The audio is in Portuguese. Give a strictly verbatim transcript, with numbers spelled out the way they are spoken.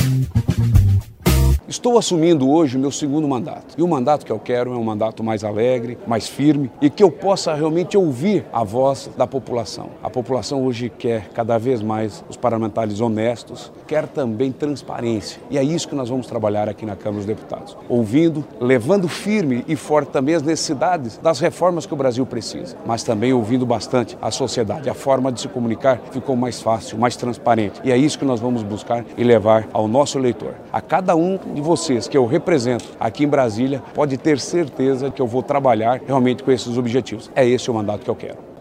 Estou assumindo hoje o meu segundo mandato. E o mandato que eu quero é um mandato mais alegre, mais firme e que eu possa realmente ouvir a voz da população. A população hoje quer cada vez mais os parlamentares honestos, quer também transparência. E é isso que nós vamos trabalhar aqui na Câmara dos Deputados. Ouvindo, levando firme e forte também as necessidades das reformas que o Brasil precisa, mas também ouvindo bastante a sociedade. A forma de se comunicar ficou mais fácil, mais transparente. E é isso que nós vamos buscar e levar ao nosso eleitor. A cada um de vocês que eu represento aqui em Brasília, pode ter certeza que eu vou trabalhar realmente com esses objetivos. É esse o mandato que eu quero.